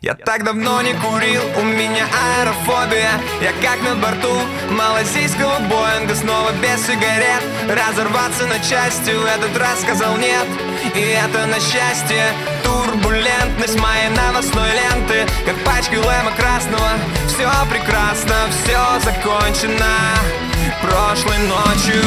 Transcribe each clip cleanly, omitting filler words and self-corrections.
Я так давно не курил, у меня аэрофобия. Я как на борту малазийского Боинга, снова без сигарет. Разорваться на части в этот раз сказал нет. И это на счастье. Турбулентность моей новостной ленты, как пачка лэма красного. Все прекрасно, все закончено прошлой ночью.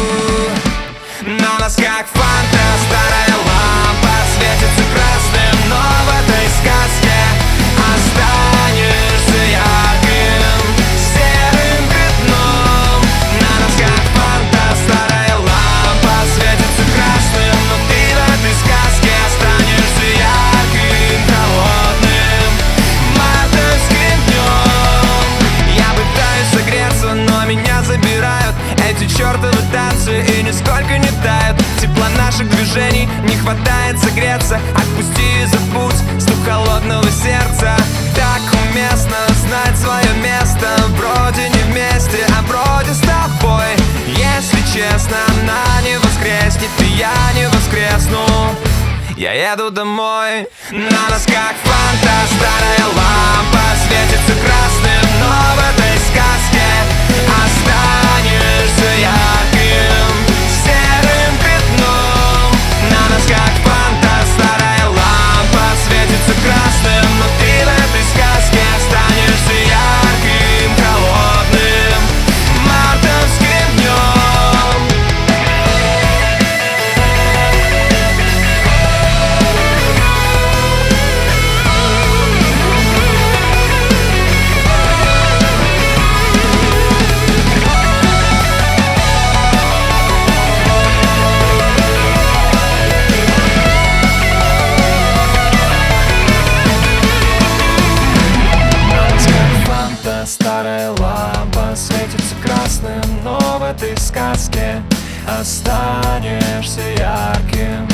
На нас как фанта, старая лампа светится красным, но в этой сказке останешься ярким серым пятном. На нас как фанта, старая лампа светится красным, но ты в этой сказке останешься ярким, холодным мартовским днем. Я пытаюсь согреться, но меня забирают эти чертовы танцы и нисколько не тают. Тепла наших движений не хватает согреться. Отпусти и забудь стук холодного сердца. Так уместно знать свое место. Вроде не вместе, а вроде с тобой. Если честно, она не воскреснет, и я не воскресну. Я еду домой. На нас как фанта, старая лампа светится красным, но в этой сказке останешься ярким серым пятном. На нас как фанта, старая лампа светится красным, но ты в этой сказке останешься ярким, холодным мартовским днем. Старая лампа светится красным, но в этой сказке останешься ярким.